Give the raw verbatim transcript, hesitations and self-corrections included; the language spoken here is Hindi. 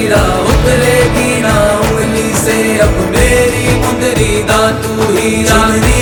हीरा उतरेगी ना उंगली से अब मेरी मुंदरी दा तू हीरा।